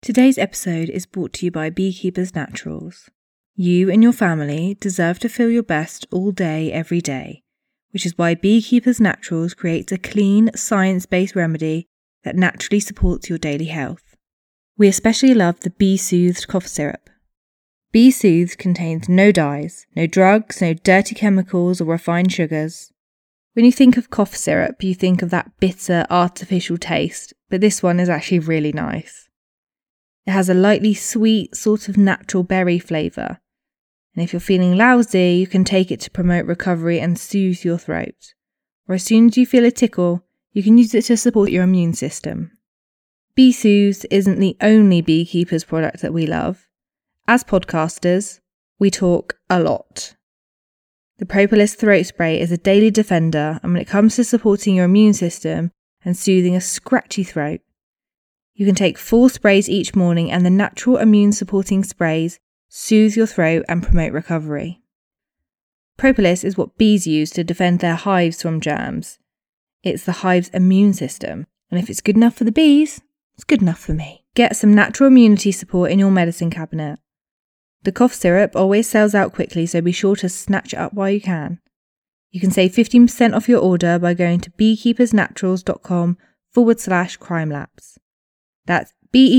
Today's episode is brought to you by Beekeepers Naturals. You and your family deserve to feel your best all day, every day, which is why Beekeepers Naturals creates a clean, science-based remedy that naturally supports your daily health. We especially love the Bee Soothed cough syrup. Bee Soothed contains no dyes, no drugs, no dirty chemicals or refined sugars. When you think of cough syrup, you think of that bitter, artificial taste, but this one is actually really nice. It has a lightly sweet, sort of natural berry flavour. And if you're feeling lousy, you can take it to promote recovery and soothe your throat. Or as soon as you feel a tickle, you can use it to support your immune system. Bee Soothed isn't the only beekeepers product that we love. As podcasters, we talk a lot. The Propolis Throat Spray is a daily defender, and when it comes to supporting your immune system and soothing a scratchy throat, you can take 4 sprays each morning, and the natural immune supporting sprays soothe your throat and promote recovery. Propolis is what bees use to defend their hives from germs. It's the hive's immune system, and if it's good enough for the bees, it's good enough for me. Get some natural immunity support in your medicine cabinet. The cough syrup always sells out quickly, so be sure to snatch it up while you can. You can save 15% off your order by going to beekeepersnaturals.com/crimelapse. That's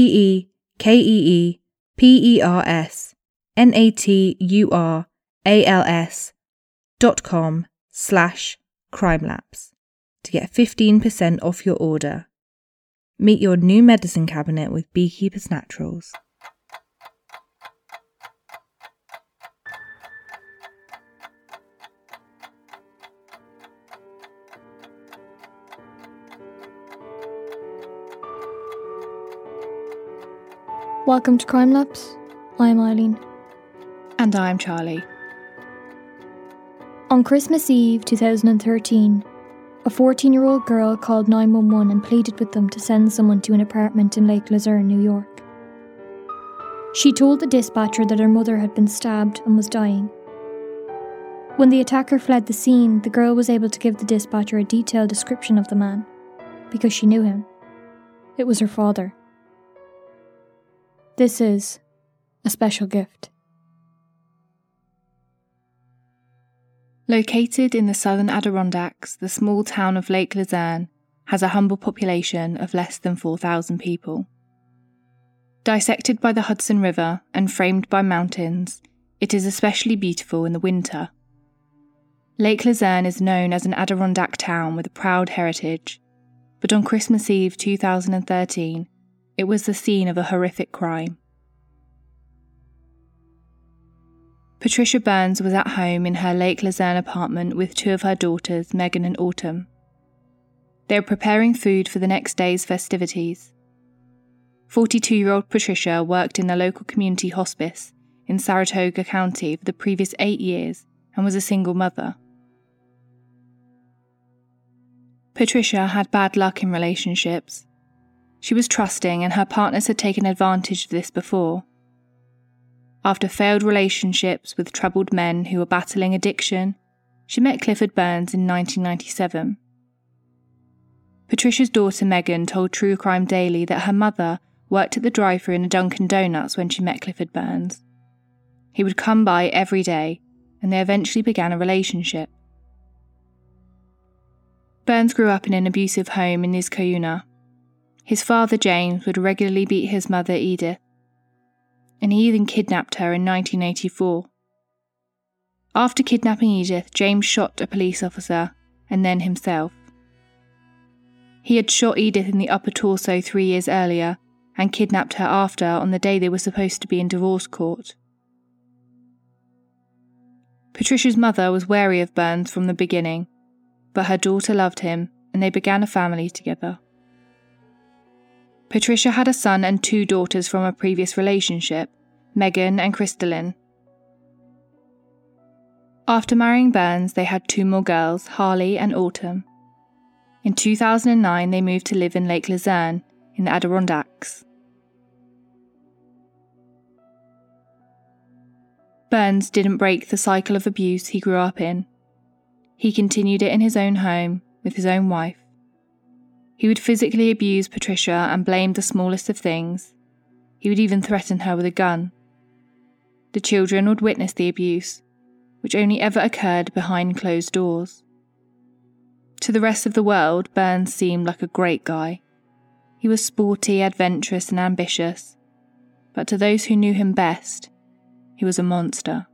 beekeepersnaturals.com/crimelapse to get 15% off your order. Meet your new medicine cabinet with Beekeepers Naturals. Welcome to Crime Lapse. I'm Eileen. And I'm Charlie. On Christmas Eve 2013, a 14-year-old girl called 911 and pleaded with them to send someone to an apartment in Lake Luzerne, New York. She told the dispatcher that her mother had been stabbed and was dying. When the attacker fled the scene, the girl was able to give the dispatcher a detailed description of the man, because she knew him. It was her father. This is a special gift. Located in the southern Adirondacks, the small town of Lake Luzerne has a humble population of less than 4,000 people. Dissected by the Hudson River and framed by mountains, it is especially beautiful in the winter. Lake Luzerne is known as an Adirondack town with a proud heritage, but on Christmas Eve 2013, it was the scene of a horrific crime. Patricia Burns was at home in her Lake Luzerne apartment with 2 of her daughters, Megan and Autumn. They were preparing food for the next day's festivities. 42-year-old Patricia worked in the local community hospice in Saratoga County for the previous 8 years and was a single mother. Patricia had bad luck in relationships. She was trusting, and her partners had taken advantage of this before. After failed relationships with troubled men who were battling addiction, she met Clifford Burns in 1997. Patricia's daughter Megan told True Crime Daily that her mother worked at the drive-thru in a Dunkin' Donuts when she met Clifford Burns. He would come by every day, and they eventually began a relationship. Burns grew up in an abusive home in Niskayuna. His father, James, would regularly beat his mother, Edith, and he even kidnapped her in 1984. After kidnapping Edith, James shot a police officer and then himself. He had shot Edith in the upper torso 3 years earlier and kidnapped her after on the day they were supposed to be in divorce court. Patricia's mother was wary of Burns from the beginning, but her daughter loved him and they began a family together. Patricia had a son and 2 daughters from a previous relationship, Megan and Crystalline. After marrying Burns, they had 2 more girls, Harley and Autumn. In 2009, they moved to live in Lake Luzerne, in the Adirondacks. Burns didn't break the cycle of abuse he grew up in. He continued it in his own home, with his own wife. He would physically abuse Patricia and blamed the smallest of things. He would even threaten her with a gun. The children would witness the abuse, which only ever occurred behind closed doors. To the rest of the world, Burns seemed like a great guy. He was sporty, adventurous, and ambitious, but to those who knew him best, he was a monster.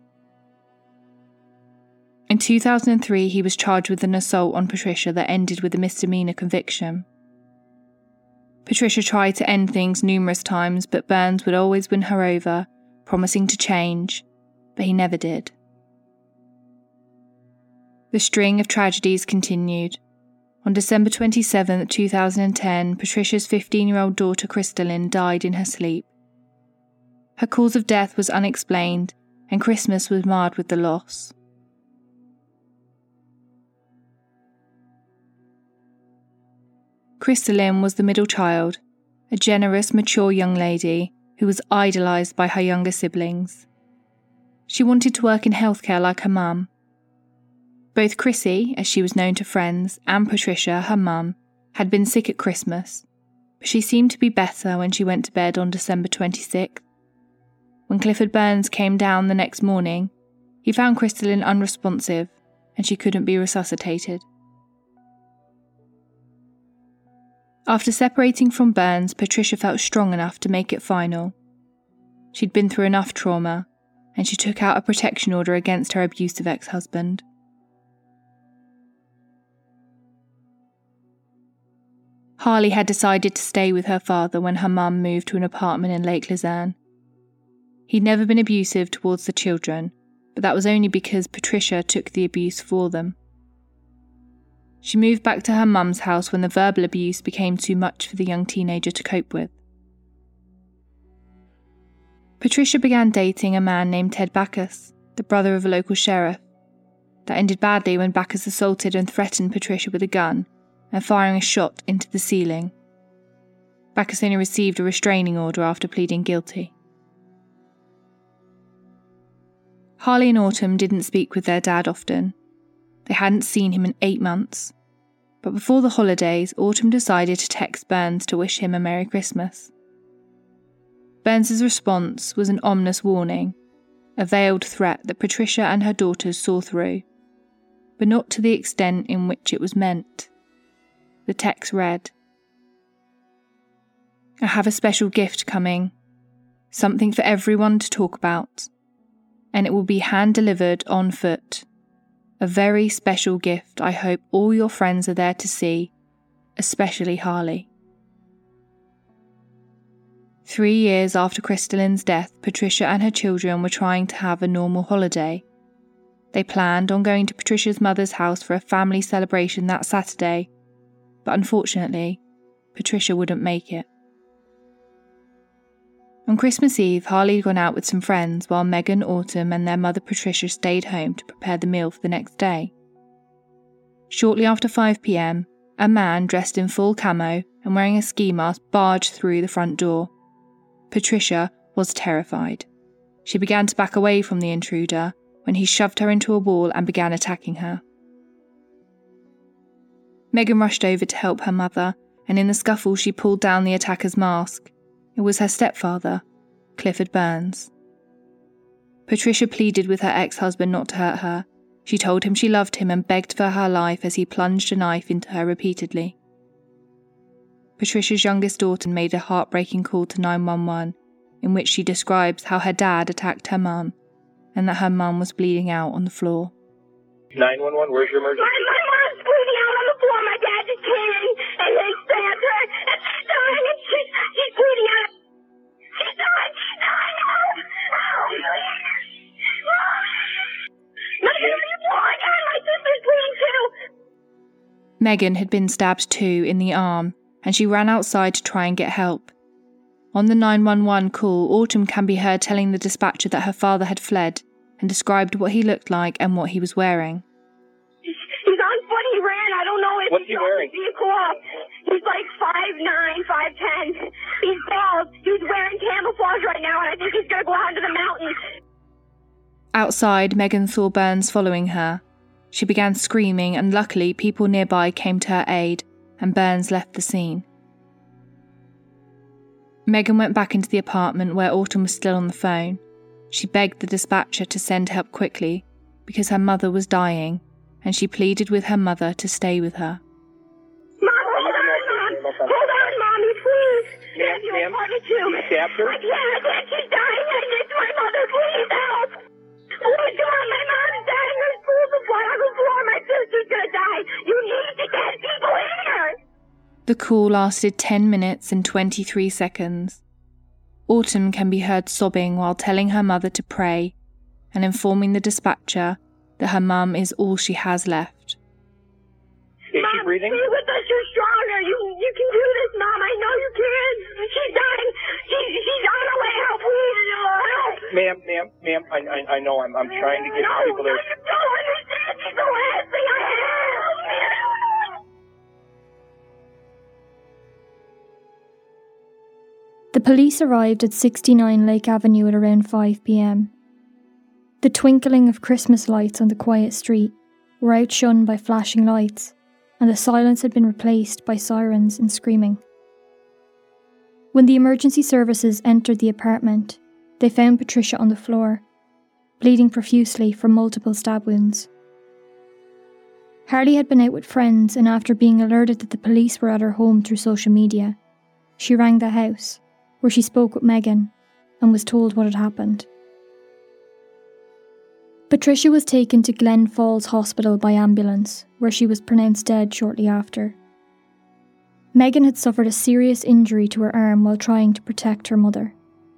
In 2003, he was charged with an assault on Patricia that ended with a misdemeanor conviction. Patricia tried to end things numerous times, but Burns would always win her over, promising to change, but he never did. The string of tragedies continued. On December 27, 2010, Patricia's 15-year-old daughter Crystalline died in her sleep. Her cause of death was unexplained, and Christmas was marred with the loss. Crystalline was the middle child, a generous, mature young lady who was idolised by her younger siblings. She wanted to work in healthcare like her mum. Both Chrissy, as she was known to friends, and Patricia, her mum, had been sick at Christmas, but she seemed to be better when she went to bed on December 26th. When Clifford Burns came down the next morning, he found Crystalline unresponsive and she couldn't be resuscitated. After separating from Burns, Patricia felt strong enough to make it final. She'd been through enough trauma, and she took out a protection order against her abusive ex-husband. Harley had decided to stay with her father when her mum moved to an apartment in Lake Luzerne. He'd never been abusive towards the children, but that was only because Patricia took the abuse for them. She moved back to her mum's house when the verbal abuse became too much for the young teenager to cope with. Patricia began dating a man named Ted Backus, the brother of a local sheriff. That ended badly when Backus assaulted and threatened Patricia with a gun and firing a shot into the ceiling. Backus only received a restraining order after pleading guilty. Harley and Autumn didn't speak with their dad often. They hadn't seen him in 8 months. But before the holidays, Autumn decided to text Burns to wish him a Merry Christmas. Burns's response was an ominous warning, a veiled threat that Patricia and her daughters saw through, but not to the extent in which it was meant. The text read, "I have a special gift coming, something for everyone to talk about, and it will be hand-delivered on foot. A very special gift I hope all your friends are there to see, especially Harley." 3 years after Crystalline's death, Patricia and her children were trying to have a normal holiday. They planned on going to Patricia's mother's house for a family celebration that Saturday, but unfortunately, Patricia wouldn't make it. On Christmas Eve, Harley had gone out with some friends while Megan, Autumn and their mother Patricia stayed home to prepare the meal for the next day. Shortly after 5 p.m, a man dressed in full camo and wearing a ski mask barged through the front door. Patricia was terrified. She began to back away from the intruder when he shoved her into a wall and began attacking her. Megan rushed over to help her mother, and in the scuffle she pulled down the attacker's mask. It was her stepfather, Clifford Burns. Patricia pleaded with her ex-husband not to hurt her. She told him she loved him and begged for her life as he plunged a knife into her repeatedly. Patricia's youngest daughter made a heartbreaking call to 911, in which she describes how her dad attacked her mum and that her mum was bleeding out on the floor. 911, where's your emergency? My mom's bleeding out on the floor. My dad just came in and they stabbed her and she's dying and she's bleeding out. She's dying. My sister's bleeding too. Megan had been stabbed too in the arm, and she ran outside to try and get help. On the 911 call, Autumn can be heard telling the dispatcher that her father had fled and described what he looked like and what he was wearing. He's on foot. He ran. I don't know if What's he wearing? Vehicle up. He's like 5'9", 5'10". He's bald. He's wearing camouflage right now, and I think he's going to go out into the mountains. Outside, Megan saw Burns following her. She began screaming, and luckily people nearby came to her aid, and Burns left the scene. Megan went back into the apartment where Autumn was still on the phone. She begged the dispatcher to send help quickly because her mother was dying, and she pleaded with her mother to stay with her. Mom, hold on, Mommy, please. Ma'am, I wanted to. you stabbed her? I can't, she's dying. I need my mother, please help. Oh my God, my mom's dying. Her school supply on the floor. My sister's gonna die. You need to get people here. The call lasted 10 minutes and 23 seconds. Autumn can be heard sobbing while telling her mother to pray and informing the dispatcher that her mum is all she has left. Is she breathing? Stay with us. You're stronger. You can do this, Mom. I know you can. She's dying. She's on her way. Help, please. Help. Ma'am, I know I'm trying to get people there. No, you don't understand. She's the last thing I have. The police arrived at 69 Lake Avenue at around 5 p.m. The twinkling of Christmas lights on the quiet street were outshone by flashing lights, and the silence had been replaced by sirens and screaming. When the emergency services entered the apartment, they found Patricia on the floor, bleeding profusely from multiple stab wounds. Harley had been out with friends, and after being alerted that the police were at her home through social media, she rang the house, where she spoke with Megan and was told what had happened. Patricia was taken to Glen Falls Hospital by ambulance, where she was pronounced dead shortly after. Megan had suffered a serious injury to her arm while trying to protect her mother.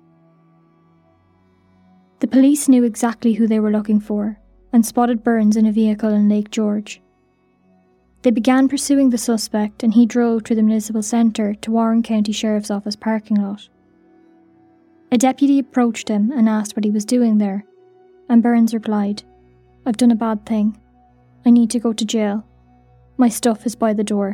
The police knew exactly who they were looking for and spotted Burns in a vehicle in Lake George. They began pursuing the suspect, and he drove through the municipal centre to Warren County Sheriff's Office parking lot. A deputy approached him and asked what he was doing there, and Burns replied, "I've done a bad thing. I need to go to jail. My stuff is by the door."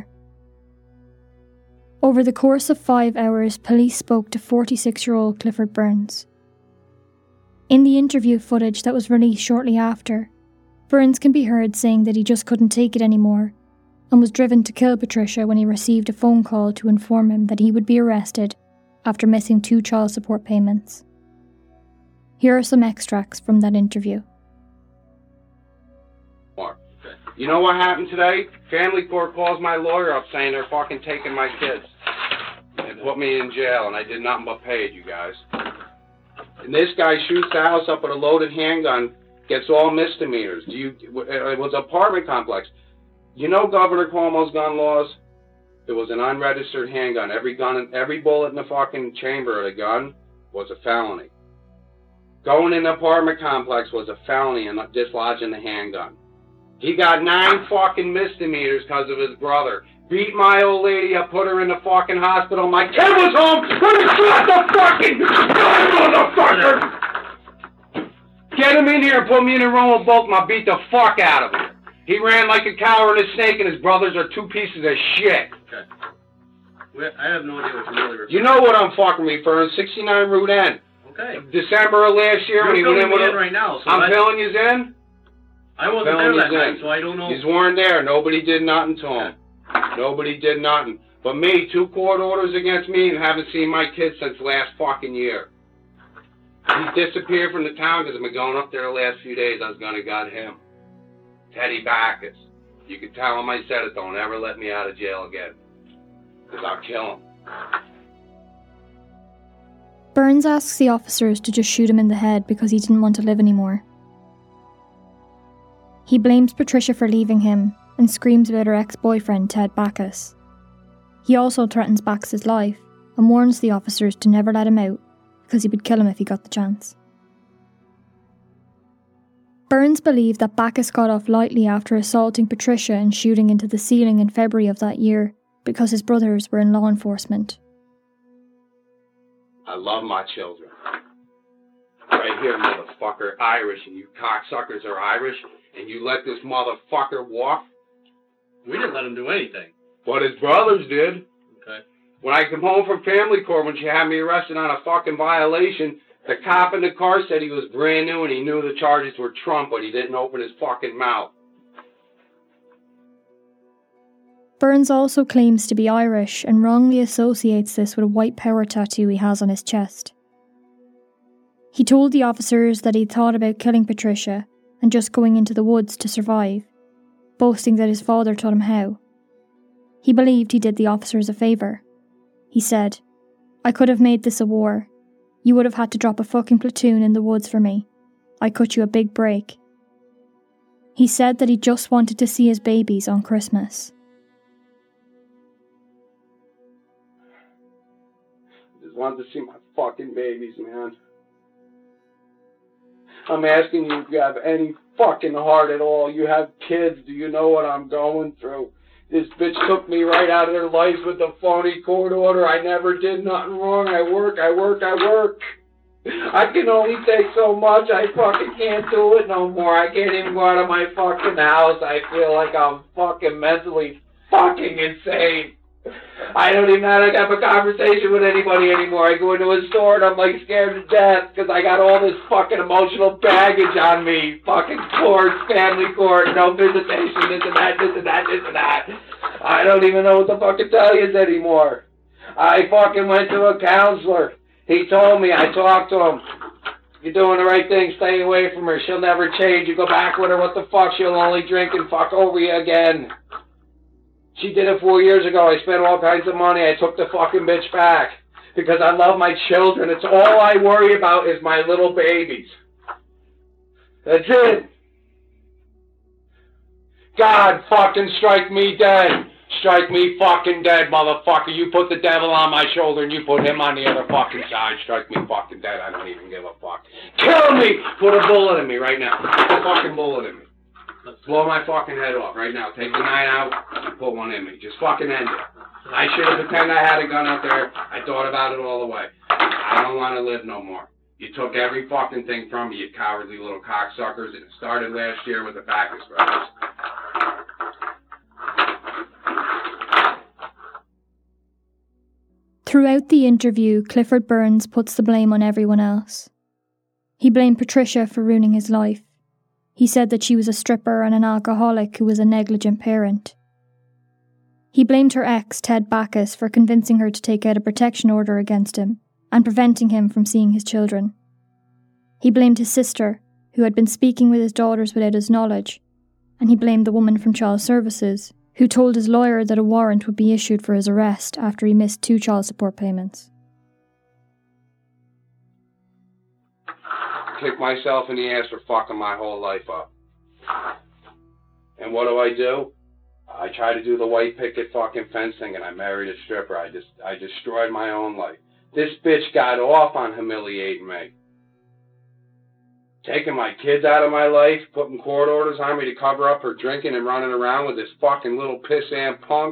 Over the course of 5 hours, police spoke to 46-year-old Clifford Burns. In the interview footage that was released shortly after, Burns can be heard saying that he just couldn't take it anymore and was driven to kill Patricia when he received a phone call to inform him that he would be arrested after missing 2 child support payments. Here are some extracts from that interview. You know what happened today? Family court calls my lawyer up saying they're fucking taking my kids and put me in jail, and I did nothing but pay it, you guys. And this guy shoots the house up with a loaded handgun, gets all misdemeanors. It was an apartment complex. You know Governor Cuomo's gun laws? It was an unregistered handgun. Every bullet in the fucking chamber of the gun was a felony. Going in the apartment complex was a felony and dislodging the handgun. He got 9 fucking misdemeanors because of his brother. Beat my old lady up, put her in the fucking hospital. My kid was home when he shot the fucking motherfucker! Get him in here and put me in a room with both of them. I'll beat the fuck out of him. He ran like a coward and a snake, and his brothers are 2 pieces of shit. Okay. I have no idea what you're really referring to. You know what I'm fucking referring to, 69 Route N. Okay. December of last year when he went in with right now. So I'm filling you in. I wasn't there that night, so I don't know. He's weren't there. Nobody did nothing to him. Nobody did nothing. But me, 2 court orders against me, and haven't seen my kid since last fucking year. He disappeared from the town because I've been going up there the last few days. I was going to got him. Teddy Backus. You can tell him I said it. Don't ever let me out of jail again. Because I'll kill him. Burns asks the officers to just shoot him in the head because he didn't want to live anymore. He blames Patricia for leaving him and screams about her ex-boyfriend Ted Backus. He also threatens Backus' life and warns the officers to never let him out because he would kill him if he got the chance. Burns believed that Backus got off lightly after assaulting Patricia and shooting into the ceiling in February of that year because his brothers were in law enforcement. I love my children. Right here, motherfucker, Irish, and you cocksuckers are Irish, and you let this motherfucker walk? We didn't let him do anything. But his brothers did. Okay. When I come home from family court, when she had me arrested on a fucking violation, the cop in the car said he was brand new and he knew the charges were Trump, but he didn't open his fucking mouth. Burns also claims to be Irish and wrongly associates this with a white power tattoo he has on his chest. He told the officers that he'd thought about killing Patricia and just going into the woods to survive, boasting that his father taught him how. He believed he did the officers a favour. He said, "I could have made this a war. You would have had to drop a fucking platoon in the woods for me. I cut you a big break." He said that he just wanted to see his babies on Christmas. I just wanted to see my fucking babies, man. I'm asking you if you have any fucking heart at all. You have kids. Do you know what I'm going through? This bitch took me right out of their life with the phony court order. I never did nothing wrong. I work. I can only take so much. I fucking can't do it no more. I can't even go out of my fucking house. I feel like I'm fucking mentally fucking insane. I don't even know how to have a conversation with anybody anymore. I go into a store and I'm like scared to death because I got all this fucking emotional baggage on me. Fucking court, family court, no visitation, this and that. I don't even know what the fuck to tell you anymore. I fucking went to a counselor. He told me, I talked to him. You're doing the right thing, stay away from her. She'll never change. You go back with her, what the fuck? She'll only drink and fuck over you again. She did it 4 years ago. I spent all kinds of money. I took the fucking bitch back. Because I love my children. It's all I worry about is my little babies. That's it. God fucking strike me dead. Strike me fucking dead, motherfucker. You put the devil on my shoulder and you put him on the other fucking side. Strike me fucking dead. I don't even give a fuck. Kill me! Put a bullet in me right now. Put a fucking bullet in me. Blow my fucking head off right now. Take the knife out and put one in me. Just fucking end it. I should have pretended I had a gun out there. I thought about it all the way. I don't want to live no more. You took every fucking thing from me, you cowardly little cocksuckers, and it started last year with the Backus brothers. Throughout the interview, Clifford Burns puts the blame on everyone else. He blamed Patricia for ruining his life. He said that she was a stripper and an alcoholic who was a negligent parent. He blamed her ex, Ted Backus, for convincing her to take out a protection order against him and preventing him from seeing his children. He blamed his sister, who had been speaking with his daughters without his knowledge, and he blamed the woman from Child Services, who told his lawyer that a warrant would be issued for his arrest after he missed 2 child support payments. Kick myself in the ass for fucking my whole life up. And what do? I try to do the white picket fucking fence thing and I married a stripper. I destroyed my own life. This bitch got off on humiliating me. Taking my kids out of my life, putting court orders on me to cover up her drinking and running around with this fucking little pissant punk.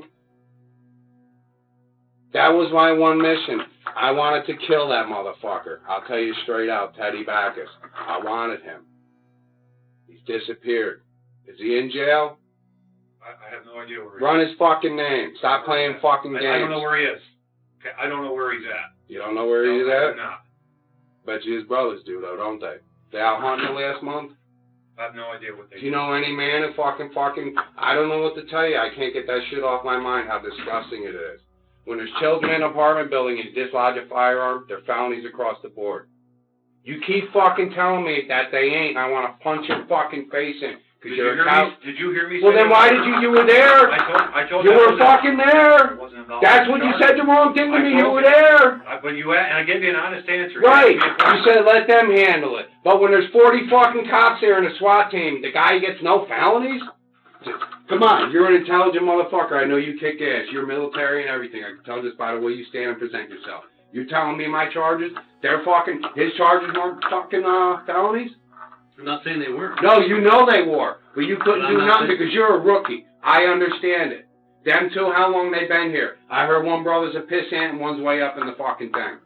That was my one mission. I wanted to kill that motherfucker. I'll tell you straight out, Teddy Backus. I wanted him. He's disappeared. Is he in jail? I have no idea where he is. Run his fucking name. Stop playing fucking games. I don't know where he is. Okay, I don't know where he's at. You don't know where he's at? No. Bet you his brothers do, though, don't they? They out hunting last month? I have no idea what they do. Do you know any man who fucking... I don't know what to tell you. I can't get that shit off my mind, how disgusting it is. When there's children in an apartment building and you dislodge a firearm, they're felonies across the board. You keep fucking telling me that they ain't, and I want to punch your fucking face in. Did you hear me? Well, then why did you were there? I told you were fucking there. That's when you said the wrong thing to me. You were there. But and I gave you an honest answer. Right. You said let them handle it. But when there's 40 fucking cops here in a SWAT team, the guy gets no felonies? Come on, you're an intelligent motherfucker. I know you kick ass. You're military and everything. I can tell just by the way you stand and present yourself. You're telling me my charges? His charges weren't fucking felonies? I'm not saying they weren't. No, you know they were. But you couldn't do nothing because you're a rookie. I understand it. Them two, how long they been here? I heard one brother's a pissant and one's way up in the fucking thing.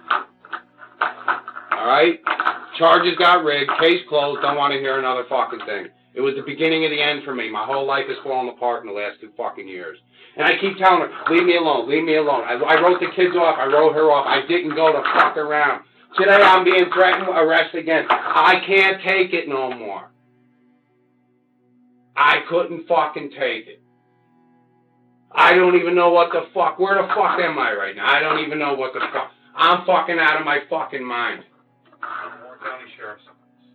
Alright? Charges got rigged. Case closed. Don't want to hear another fucking thing. It was the beginning of the end for me. My whole life has fallen apart in the last 2 fucking years. And I keep telling her, leave me alone, leave me alone. I wrote the kids off. I wrote her off. I didn't go to fuck around. Today I'm being threatened with arrest again. I can't take it no more. I couldn't fucking take it. I don't even know what the fuck. Where the fuck am I right now? I don't even know what the fuck. I'm fucking out of my fucking mind. Warren County Sheriff's.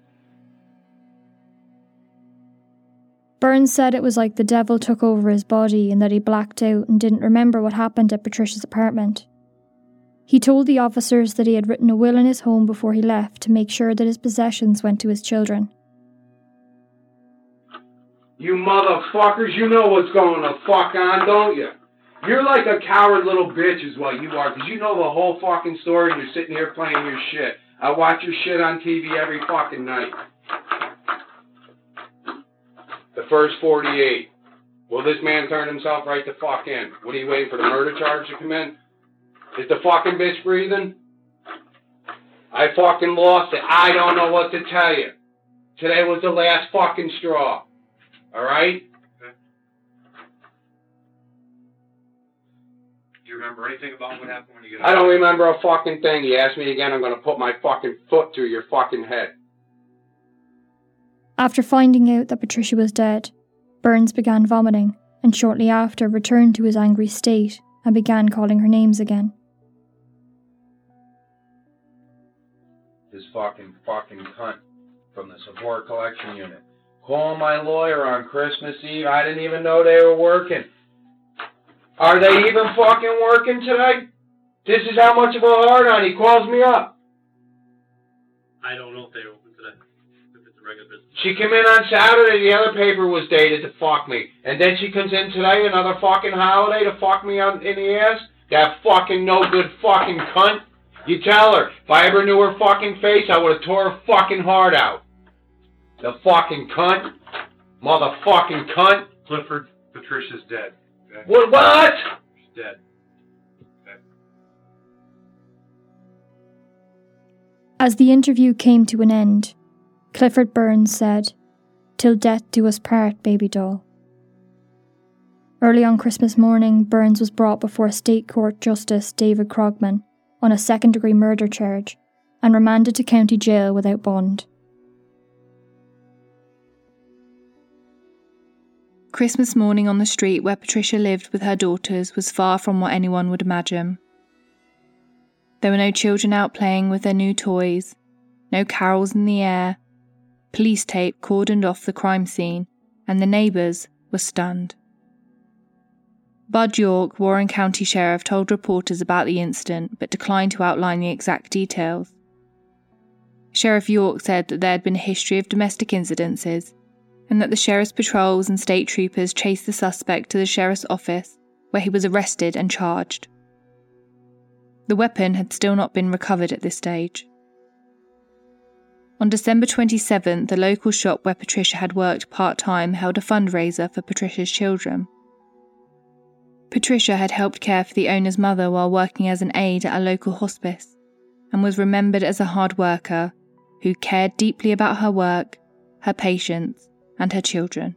Burns said it was like the devil took over his body and that he blacked out and didn't remember what happened at Patricia's apartment. He told the officers that he had written a will in his home before he left to make sure that his possessions went to his children. You motherfuckers, you know what's going to fuck on, don't you? You're like a coward little bitch is what you are, because you know the whole fucking story and you're sitting here playing your shit. I watch your shit on TV every fucking night. The first 48. Will this man turn himself right the fuck in? What are you waiting for, the murder charge to come in? Is the fucking bitch breathing? I fucking lost it. I don't know what to tell you. Today was the last fucking straw. Alright? Okay. Do you remember anything about what happened when you got I don't remember a fucking thing. You ask me again, I'm gonna put my fucking foot through your fucking head. After finding out that Patricia was dead, Burns began vomiting and shortly after returned to his angry state and began calling her names again. This fucking cunt from the support collection unit. Call my lawyer on Christmas Eve. I didn't even know they were working. Are they even fucking working today? This is how much of a hard-on. He calls me up. I don't know if they're open today. If it's a regular business. She came in on Saturday. The other paper was dated to fuck me. And then she comes in today, another fucking holiday, to fuck me in the ass? That fucking no-good fucking cunt. You tell her. If I ever knew her fucking face, I would have tore her fucking heart out. The fucking cunt. Motherfucking cunt. Clifford, Patricia's dead. Okay? What? She's dead. Okay. As the interview came to an end, Clifford Burns said, "Till death do us part, baby doll." Early on Christmas morning, Burns was brought before State Court Justice David Krogman on a second-degree murder charge and remanded to county jail without bond. Christmas morning on the street where Patricia lived with her daughters was far from what anyone would imagine. There were no children out playing with their new toys, no carols in the air, police tape cordoned off the crime scene, and the neighbours were stunned. Bud York, Warren County Sheriff, told reporters about the incident but declined to outline the exact details. Sheriff York said that there had been a history of domestic incidences and that the sheriff's patrols and state troopers chased the suspect to the sheriff's office, where he was arrested and charged. The weapon had still not been recovered at this stage. On December 27th, the local shop where Patricia had worked part-time held a fundraiser for Patricia's children. Patricia had helped care for the owner's mother while working as an aide at a local hospice, and was remembered as a hard worker who cared deeply about her work, her patients, and her children.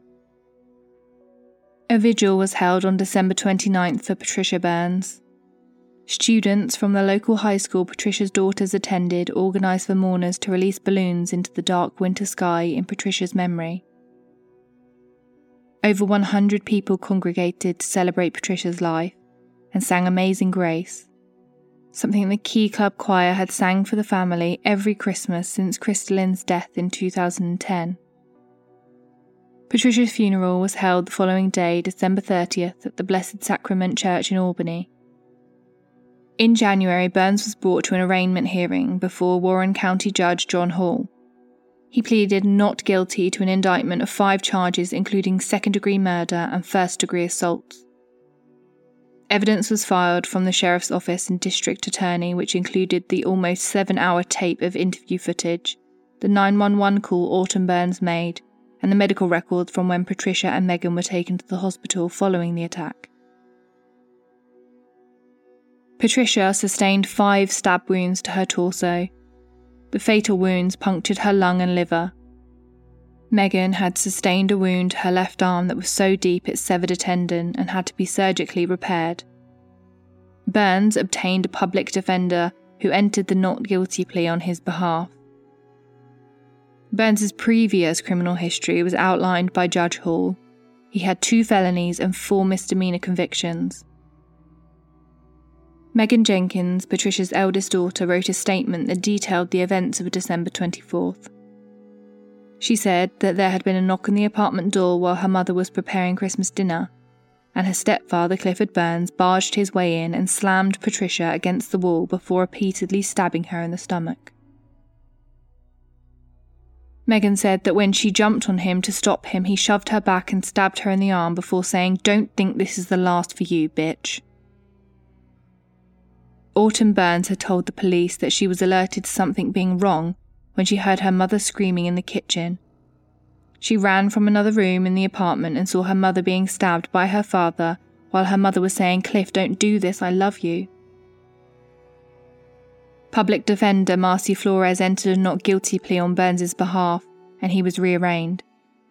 A vigil was held on December 29th for Patricia Burns. Students from the local high school Patricia's daughters attended organised for mourners to release balloons into the dark winter sky in Patricia's memory. Over 100 people congregated to celebrate Patricia's life and sang Amazing Grace, something the Key Club Choir had sang for the family every Christmas since Crystalline's death in 2010. Patricia's funeral was held the following day, December 30th, at the Blessed Sacrament Church in Albany. In January, Burns was brought to an arraignment hearing before Warren County Judge John Hall. He pleaded not guilty to an indictment of 5 charges including second-degree murder and first-degree assault. Evidence was filed from the Sheriff's Office and District Attorney, which included the almost 7-hour tape of interview footage, the 911 call Autumn Burns made, and the medical records from when Patricia and Megan were taken to the hospital following the attack. Patricia sustained 5 stab wounds to her torso. The fatal wounds punctured her lung and liver. Megan had sustained a wound to her left arm that was so deep it severed a tendon and had to be surgically repaired. Burns obtained a public defender who entered the not guilty plea on his behalf. Burns's previous criminal history was outlined by Judge Hall. He had 2 felonies and 4 misdemeanor convictions. Megan Jenkins, Patricia's eldest daughter, wrote a statement that detailed the events of December 24th. She said that there had been a knock on the apartment door while her mother was preparing Christmas dinner, and her stepfather, Clifford Burns, barged his way in and slammed Patricia against the wall before repeatedly stabbing her in the stomach. Megan said that when she jumped on him to stop him, he shoved her back and stabbed her in the arm before saying, "Don't think this is the last for you, bitch." Autumn Burns had told the police that she was alerted to something being wrong when she heard her mother screaming in the kitchen. She ran from another room in the apartment and saw her mother being stabbed by her father while her mother was saying, "Cliff, don't do this, I love you." Public defender Marcy Flores entered a not guilty plea on Burns' behalf, and he was rearraigned.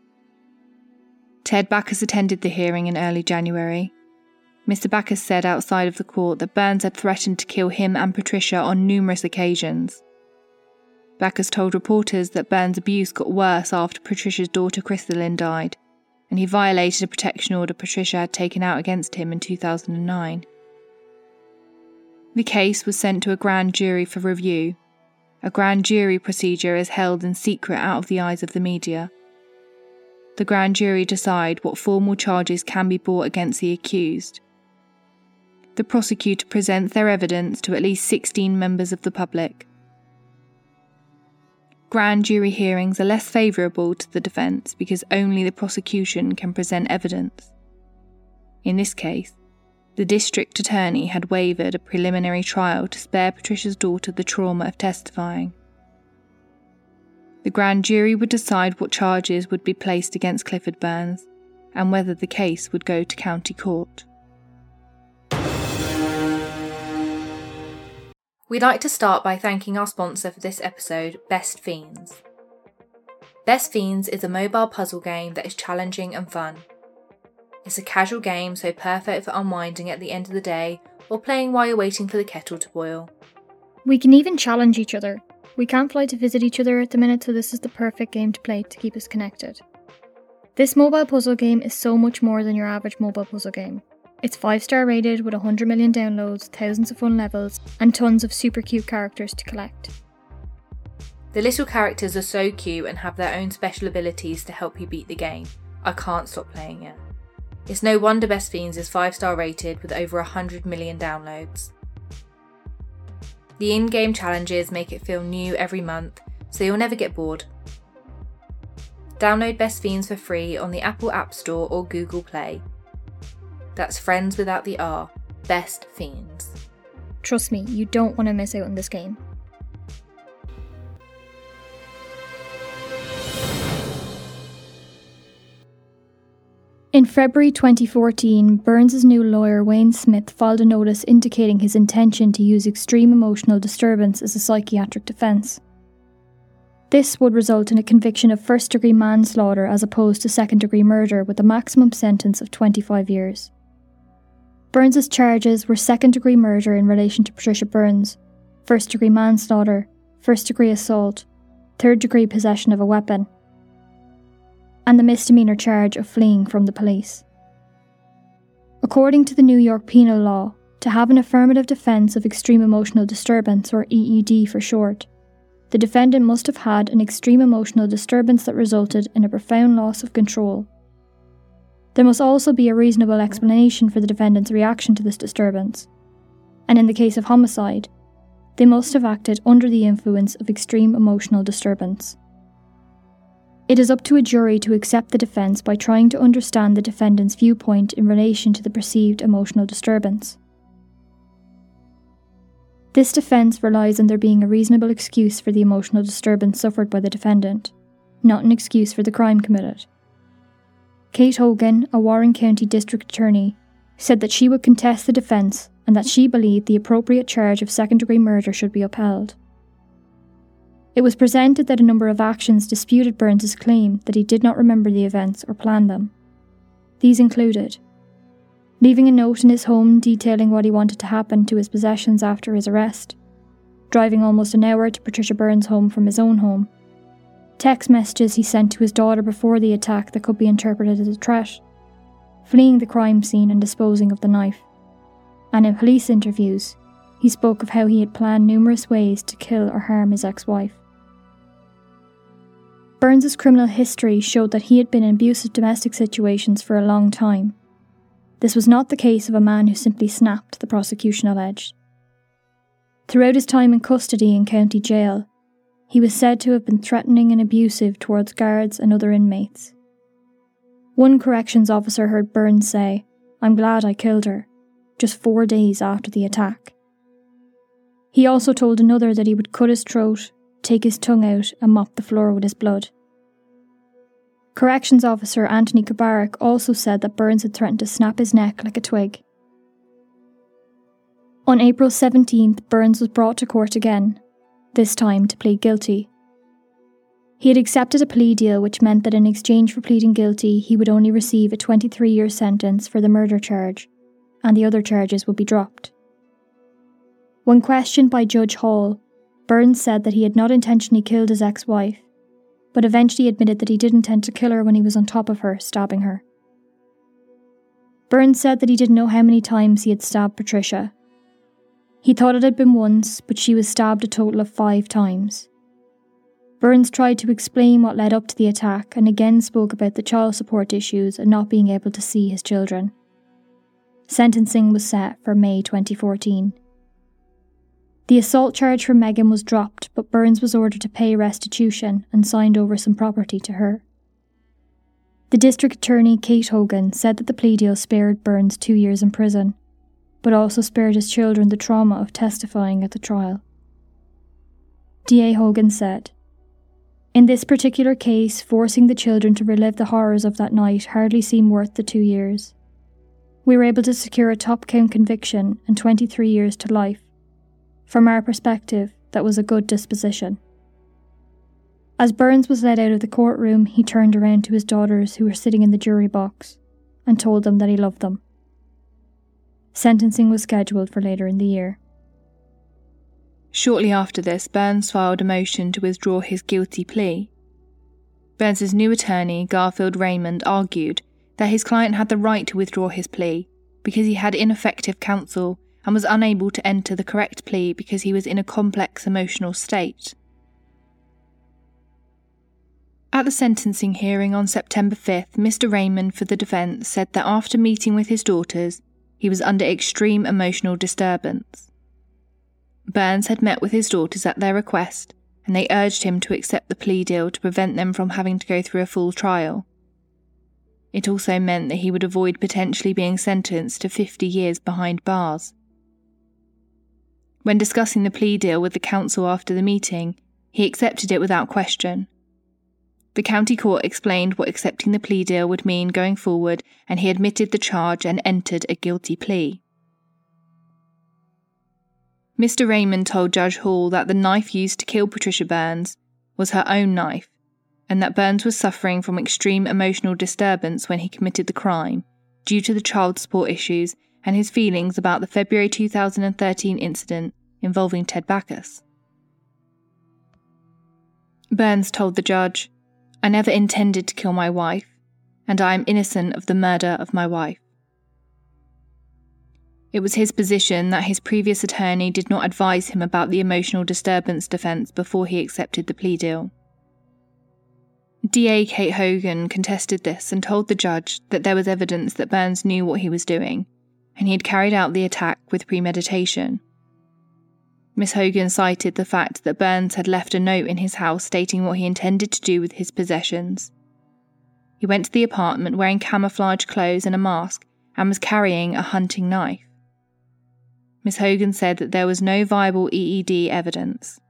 Ted Backus attended the hearing in early January. Mr. Backus said outside of the court that Burns had threatened to kill him and Patricia on numerous occasions. Backus told reporters that Burns' abuse got worse after Patricia's daughter Crystalline died, and he violated a protection order Patricia had taken out against him in 2009. The case was sent to a grand jury for review. A grand jury procedure is held in secret out of the eyes of the media. The grand jury decide what formal charges can be brought against the accused. The prosecutor presents their evidence to at least 16 members of the public. Grand jury hearings are less favourable to the defence because only the prosecution can present evidence. In this case, the district attorney had waived a preliminary trial to spare Patricia's daughter the trauma of testifying. The grand jury would decide what charges would be placed against Clifford Burns and whether the case would go to county court. We'd like to start by thanking our sponsor for this episode, Best Fiends. Best Fiends is a mobile puzzle game that is challenging and fun. It's a casual game, so perfect for unwinding at the end of the day or playing while you're waiting for the kettle to boil. We can even challenge each other. We can't fly to visit each other at the minute, so this is the perfect game to play to keep us connected. This mobile puzzle game is so much more than your average mobile puzzle game. It's 5-star rated with 100 million downloads, thousands of fun levels, and tons of super cute characters to collect. The little characters are so cute and have their own special abilities to help you beat the game. I can't stop playing it. It's no wonder Best Fiends is 5-star rated with over 100 million downloads. The in-game challenges make it feel new every month, so you'll never get bored. Download Best Fiends for free on the Apple App Store or Google Play. That's friends without the R, Best Fiends. Trust me, you don't want to miss out on this game. In February 2014, Burns' new lawyer Wayne Smith filed a notice indicating his intention to use extreme emotional disturbance as a psychiatric defence. This would result in a conviction of first-degree manslaughter as opposed to second-degree murder with a maximum sentence of 25 years. Burns' charges were second-degree murder in relation to Patricia Burns, first-degree manslaughter, first-degree assault, third-degree possession of a weapon, and the misdemeanor charge of fleeing from the police. According to the New York penal law, to have an affirmative defence of extreme emotional disturbance, or EED for short, the defendant must have had an extreme emotional disturbance that resulted in a profound loss of control. There must also be a reasonable explanation for the defendant's reaction to this disturbance, and in the case of homicide, they must have acted under the influence of extreme emotional disturbance. It is up to a jury to accept the defence by trying to understand the defendant's viewpoint in relation to the perceived emotional disturbance. This defence relies on there being a reasonable excuse for the emotional disturbance suffered by the defendant, not an excuse for the crime committed. Kate Hogan, a Warren County District Attorney, said that she would contest the defence and that she believed the appropriate charge of second-degree murder should be upheld. It was presented that a number of actions disputed Burns' claim that he did not remember the events or plan them. These included leaving a note in his home detailing what he wanted to happen to his possessions after his arrest, driving almost an hour to Patricia Burns' home from his own home, text messages he sent to his daughter before the attack that could be interpreted as a threat, fleeing the crime scene and disposing of the knife. And in police interviews, he spoke of how he had planned numerous ways to kill or harm his ex-wife. Burns' criminal history showed that he had been in abusive domestic situations for a long time. This was not the case of a man who simply snapped, the prosecution alleged. Throughout his time in custody in county jail, he was said to have been threatening and abusive towards guards and other inmates. One corrections officer heard Burns say, "I'm glad I killed her," just 4 days after the attack. He also told another that he would cut his throat, take his tongue out and mop the floor with his blood. Corrections officer Anthony Kubarak also said that Burns had threatened to snap his neck like a twig. On April 17th, Burns was brought to court again, this time to plead guilty. He had accepted a plea deal which meant that in exchange for pleading guilty, he would only receive a 23-year sentence for the murder charge, and the other charges would be dropped. When questioned by Judge Hall, Burns said that he had not intentionally killed his ex-wife, but eventually admitted that he did intend to kill her when he was on top of her, stabbing her. Burns said that he didn't know how many times he had stabbed Patricia. He thought it had been once, but she was stabbed a total of 5 times. Burns tried to explain what led up to the attack and again spoke about the child support issues and not being able to see his children. Sentencing was set for May 2014. The assault charge for Megan was dropped, but Burns was ordered to pay restitution and signed over some property to her. The district attorney, Kate Hogan, said that the plea deal spared Burns 2 years in prison, but also spared his children the trauma of testifying at the trial. DA Hogan said, "In this particular case, forcing the children to relive the horrors of that night hardly seemed worth the 2 years. We were able to secure a top-count conviction and 23 years to life. From our perspective, that was a good disposition." As Burns was led out of the courtroom, he turned around to his daughters who were sitting in the jury box and told them that he loved them. Sentencing was scheduled for later in the year. Shortly after this, Burns filed a motion to withdraw his guilty plea. Burns' new attorney, Garfield Raymond, argued that his client had the right to withdraw his plea because he had ineffective counsel and was unable to enter the correct plea because he was in a complex emotional state. At the sentencing hearing on September 5th, Mr. Raymond for the defence said that after meeting with his daughters, he was under extreme emotional disturbance. Burns had met with his daughters at their request, and they urged him to accept the plea deal to prevent them from having to go through a full trial. It also meant that he would avoid potentially being sentenced to 50 years behind bars. When discussing the plea deal with the council after the meeting, he accepted it without question. The county court explained what accepting the plea deal would mean going forward, and he admitted the charge and entered a guilty plea. Mr. Raymond told Judge Hall that the knife used to kill Patricia Burns was her own knife, and that Burns was suffering from extreme emotional disturbance when he committed the crime, due to the child support issues and his feelings about the February 2013 incident involving Ted Backus. Burns told the judge, "I never intended to kill my wife, and I am innocent of the murder of my wife." It was his position that his previous attorney did not advise him about the emotional disturbance defence before he accepted the plea deal. DA Kate Hogan contested this and told the judge that there was evidence that Burns knew what he was doing, and he had carried out the attack with premeditation. Miss Hogan cited the fact that Burns had left a note in his house stating what he intended to do with his possessions. He went to the apartment wearing camouflage clothes and a mask and was carrying a hunting knife. Miss Hogan said that there was no viable EED evidence.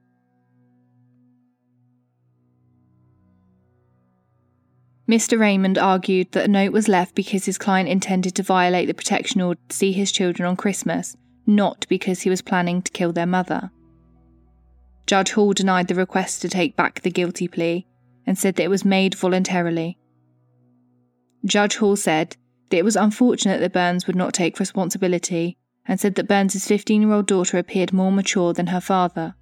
Mr. Raymond argued that the note was left because his client intended to violate the protection order to see his children on Christmas, not because he was planning to kill their mother. Judge Hall denied the request to take back the guilty plea and said that it was made voluntarily. Judge Hall said that it was unfortunate that Burns would not take responsibility and said that Burns' 15-year-old daughter appeared more mature than her father.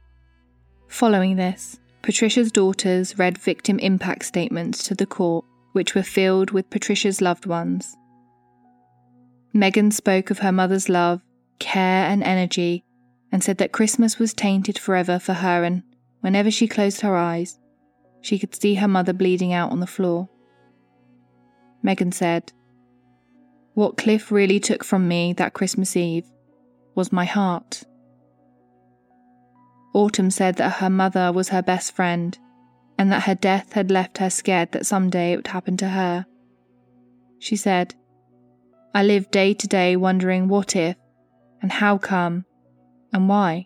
Following this, Patricia's daughters read victim impact statements to the court, which were filled with Patricia's loved ones. Megan spoke of her mother's love, care and energy, and said that Christmas was tainted forever for her, and whenever she closed her eyes, she could see her mother bleeding out on the floor. Megan said, "What Cliff really took from me that Christmas Eve was my heart." Autumn said that her mother was her best friend, and that her death had left her scared that someday it would happen to her. She said, "I live day to day wondering what if, and how come, and why."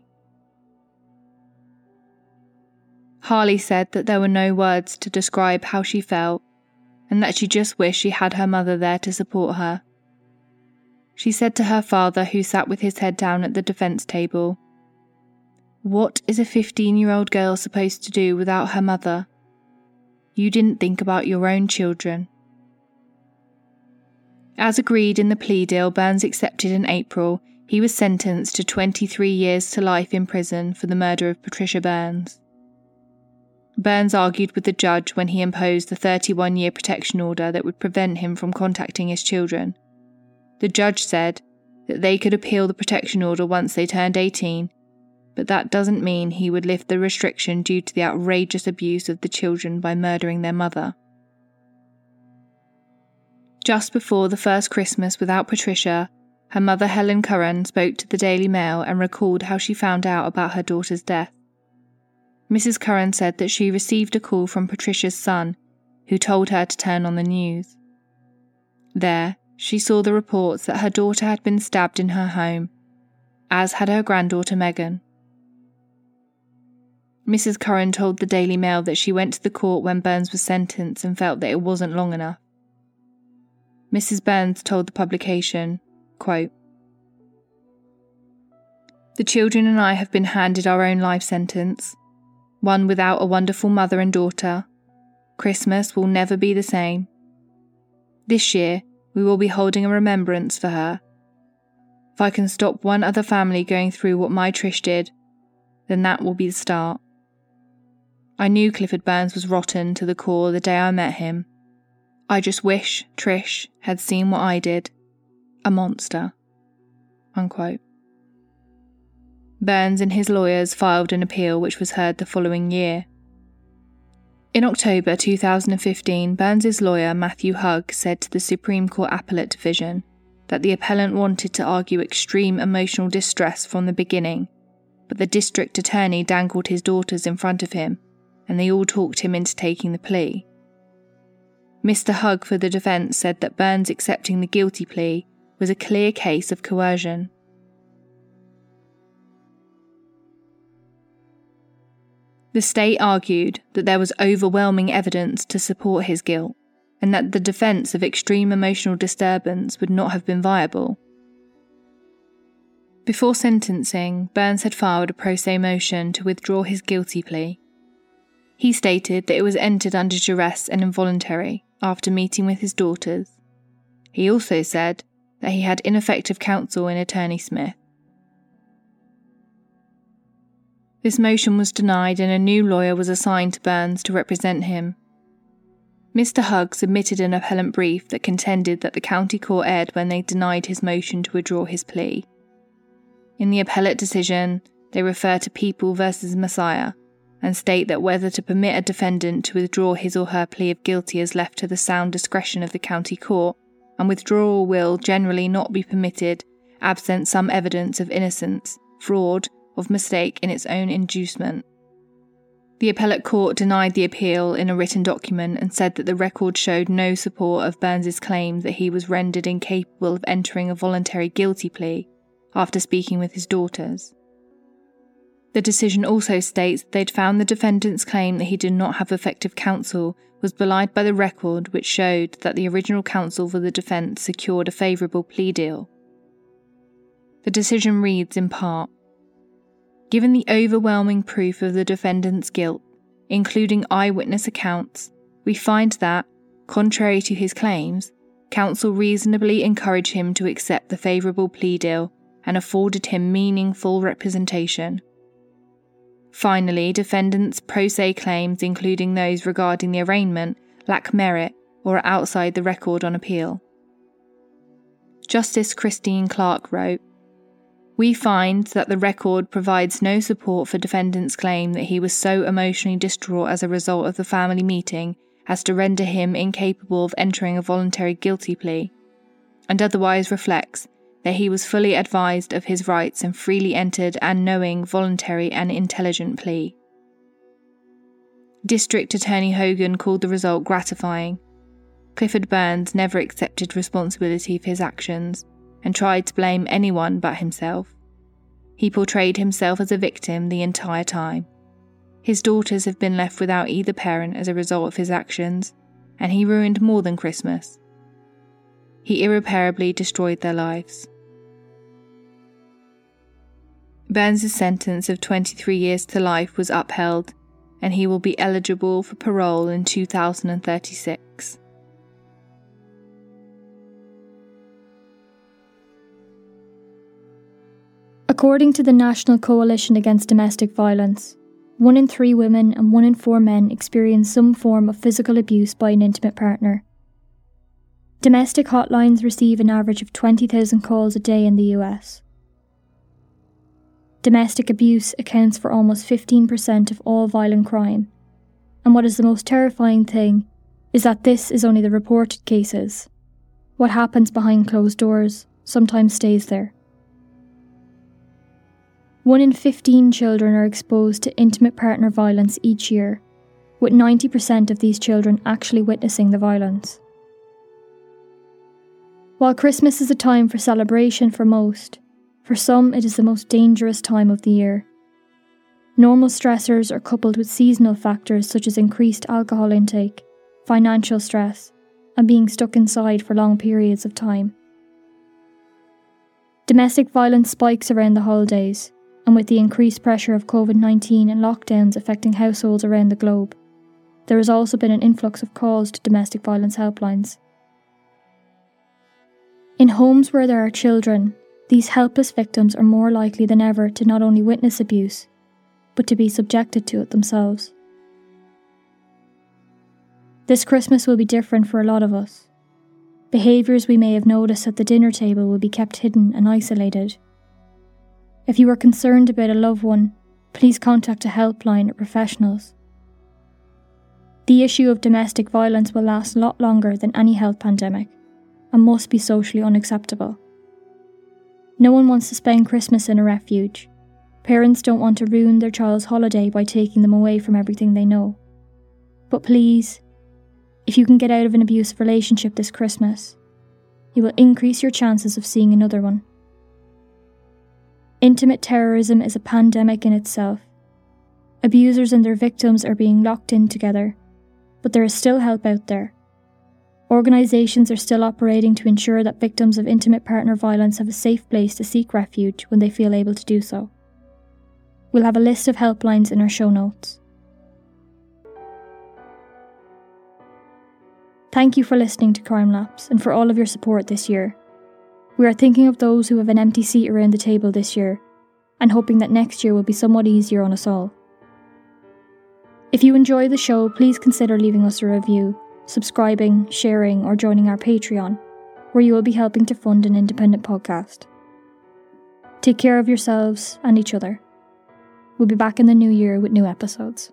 Harley said that there were no words to describe how she felt, and that she just wished she had her mother there to support her. She said to her father, who sat with his head down at the defence table, "What is a 15-year-old girl supposed to do without her mother? You didn't think about your own children." As agreed in the plea deal Burns accepted in April, he was sentenced to 23 years to life in prison for the murder of Patricia Burns. Burns argued with the judge when he imposed the 31-year protection order that would prevent him from contacting his children. The judge said that they could appeal the protection order once they turned 18, but that doesn't mean he would lift the restriction due to the outrageous abuse of the children by murdering their mother. Just before the first Christmas without Patricia, her mother Helen Curran spoke to the Daily Mail and recalled how she found out about her daughter's death. Mrs. Curran said that she received a call from Patricia's son, who told her to turn on the news. There, she saw the reports that her daughter had been stabbed in her home, as had her granddaughter Megan. Mrs. Curran told the Daily Mail that she went to the court when Burns was sentenced and felt that it wasn't long enough. Mrs. Burns told the publication, quote, "The children and I have been handed our own life sentence, one without a wonderful mother and daughter. Christmas will never be the same. This year, we will be holding a remembrance for her. If I can stop one other family going through what my Trish did, then that will be the start. I knew Clifford Burns was rotten to the core the day I met him. I just wish Trish had seen what I did. A monster." Unquote. Burns and his lawyers filed an appeal which was heard the following year. In October 2015, Burns's lawyer Matthew Hugg said to the Supreme Court Appellate Division that the appellant wanted to argue extreme emotional distress from the beginning, but the district attorney dangled his daughters in front of him, and they all talked him into taking the plea. Mr. Hugg for the defence said that Burns accepting the guilty plea was a clear case of coercion. The state argued that there was overwhelming evidence to support his guilt, and that the defence of extreme emotional disturbance would not have been viable. Before sentencing, Burns had filed a pro se motion to withdraw his guilty plea. He stated that it was entered under duress and involuntary after meeting with his daughters. He also said that he had ineffective counsel in Attorney Smith. This motion was denied and a new lawyer was assigned to Burns to represent him. Mr. Hugg submitted an appellant brief that contended that the county court erred when they denied his motion to withdraw his plea. In the appellate decision, they refer to People v. Messiah and state that whether to permit a defendant to withdraw his or her plea of guilty is left to the sound discretion of the county court, and withdrawal will generally not be permitted absent some evidence of innocence, fraud, of mistake in its own inducement. The appellate court denied the appeal in a written document and said that the record showed no support of Burns's claim that he was rendered incapable of entering a voluntary guilty plea after speaking with his daughters. The decision also states that they'd found the defendant's claim that he did not have effective counsel was belied by the record, which showed that the original counsel for the defence secured a favourable plea deal. The decision reads in part, "Given the overwhelming proof of the defendant's guilt, including eyewitness accounts, we find that, contrary to his claims, counsel reasonably encouraged him to accept the favourable plea deal and afforded him meaningful representation. Finally, defendant's pro se claims, including those regarding the arraignment, lack merit or are outside the record on appeal. Justice Christine Clark wrote, "We find that the record provides no support for defendant's claim that he was so emotionally distraught as a result of the family meeting as to render him incapable of entering a voluntary guilty plea, and otherwise reflects that he was fully advised of his rights and freely entered an knowing, voluntary and intelligent plea." District Attorney Hogan called the result gratifying. Clifford Burns never accepted responsibility for his actions and tried to blame anyone but himself. He portrayed himself as a victim the entire time. His daughters have been left without either parent as a result of his actions, and he ruined more than Christmas. He irreparably destroyed their lives. Burns' sentence of 23 years to life was upheld, and he will be eligible for parole in 2036. According to the National Coalition Against Domestic Violence, 1 in 3 women and 1 in 4 men experience some form of physical abuse by an intimate partner. Domestic hotlines receive an average of 20,000 calls a day in the US. Domestic abuse accounts for almost 15% of all violent crime, and what is the most terrifying thing is that this is only the reported cases. What happens behind closed doors sometimes stays there. 1 in 15 children are exposed to intimate partner violence each year, with 90% of these children actually witnessing the violence. While Christmas is a time for celebration for most, for some it is the most dangerous time of the year. Normal stressors are coupled with seasonal factors such as increased alcohol intake, financial stress, and being stuck inside for long periods of time. Domestic violence spikes around the holidays, and with the increased pressure of COVID-19 and lockdowns affecting households around the globe, there has also been an influx of calls to domestic violence helplines. In homes where there are children, these helpless victims are more likely than ever to not only witness abuse, but to be subjected to it themselves. This Christmas will be different for a lot of us. Behaviours we may have noticed at the dinner table will be kept hidden and isolated. If you are concerned about a loved one, please contact a helpline or professionals. The issue of domestic violence will last a lot longer than any health pandemic and must be socially unacceptable. No one wants to spend Christmas in a refuge. Parents don't want to ruin their child's holiday by taking them away from everything they know. But please, if you can get out of an abusive relationship this Christmas, you will increase your chances of seeing another one. Intimate terrorism is a pandemic in itself. Abusers and their victims are being locked in together, but there is still help out there. Organisations are still operating to ensure that victims of intimate partner violence have a safe place to seek refuge when they feel able to do so. We'll have a list of helplines in our show notes. Thank you for listening to Crime Lapse and for all of your support this year. We are thinking of those who have an empty seat around the table this year, and hoping that next year will be somewhat easier on us all. If you enjoy the show, please consider leaving us a review, subscribing, sharing, or joining our Patreon, where you will be helping to fund an independent podcast. Take care of yourselves and each other. We'll be back in the new year with new episodes.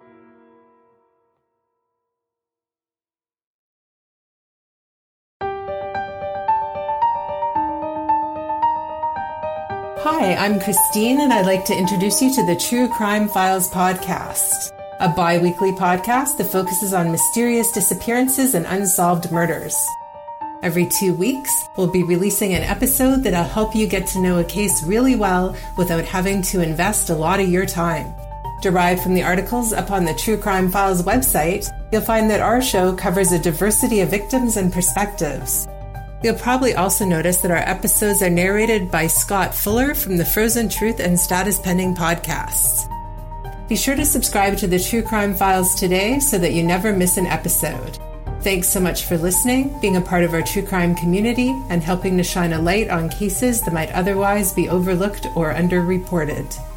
Hi, I'm Christine, and I'd like to introduce you to the True Crime Files podcast, a bi-weekly podcast that focuses on mysterious disappearances and unsolved murders. Every 2 weeks, we'll be releasing an episode that'll help you get to know a case really well without having to invest a lot of your time. Derived from the articles up on the True Crime Files website, you'll find that our show covers a diversity of victims and perspectives. You'll probably also notice that our episodes are narrated by Scott Fuller from the Frozen Truth and Status Pending podcasts. Be sure to subscribe to the True Crime Files today so that you never miss an episode. Thanks so much for listening, being a part of our true crime community, and helping to shine a light on cases that might otherwise be overlooked or underreported.